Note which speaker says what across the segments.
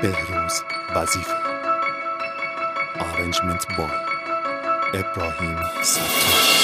Speaker 1: بهروز وظیفه. Arrangement by ابراهیم ستار.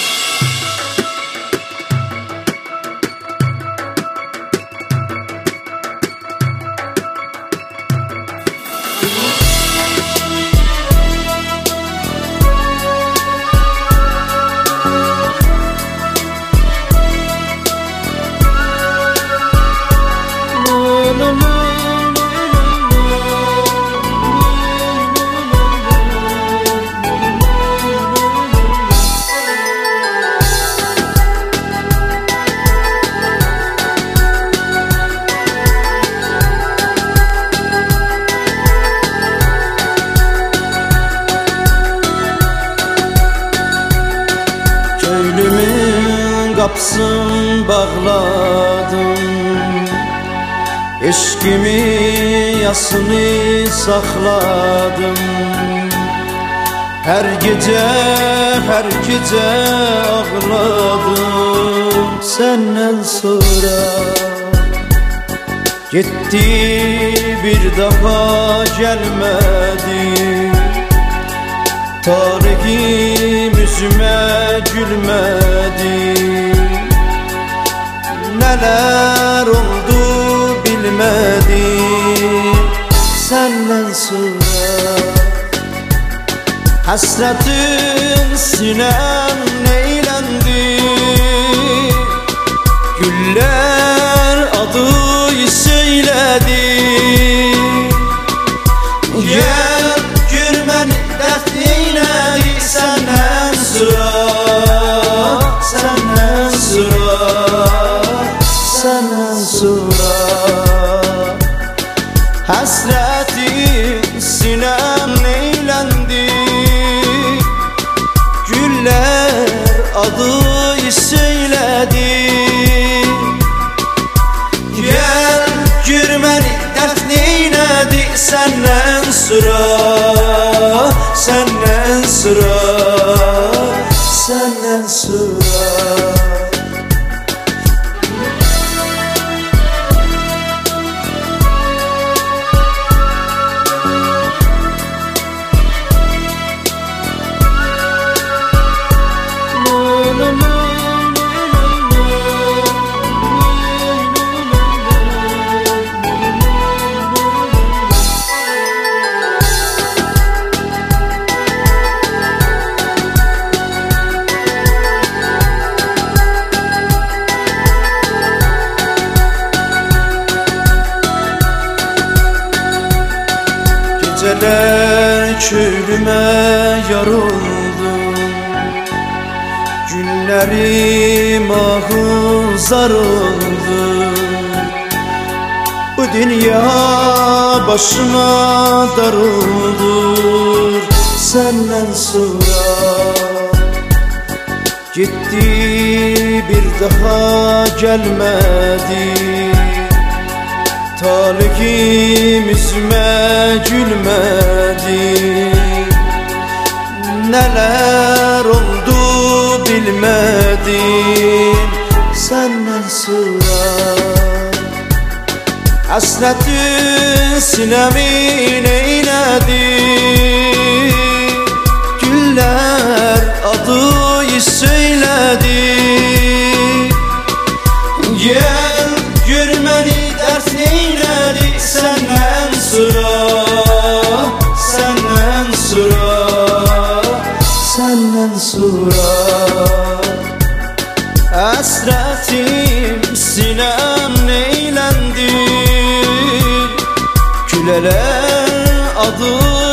Speaker 2: Köylümün kapısını bağladım, eşkimi yasını sakladım. Her gece ağladım. Senden sonra gitti, bir daha gelmedi. Tarihim yüzüme gülmedi. Neler oldu bilmedim. Senden sonra hasretin sinem neylendi. Güller adı söyledi. Gel gör beni dertliyle, senden sonra, senden sonra, senden sonra hasretin sinem neylendi. Güller adı söyledi. Gel gör beni dert neyledi. Senden sonra, senden sonra, senden sonra. Geceler köylüme yarıldı, günlerim ahı zarıldı. Bu dünya başıma darıldı. Senden sonra gitti, bir daha gelmedi. Talihim yüzüme gülmedi. Neler oldu bilmedim. Senden sonra hasretin sinemi neyledi. Güller adı söyledi. Gel gör beni dert neyledi. Senden sonra, senden sonra, senden sonra hasretim sinem neylendi. Güleler adı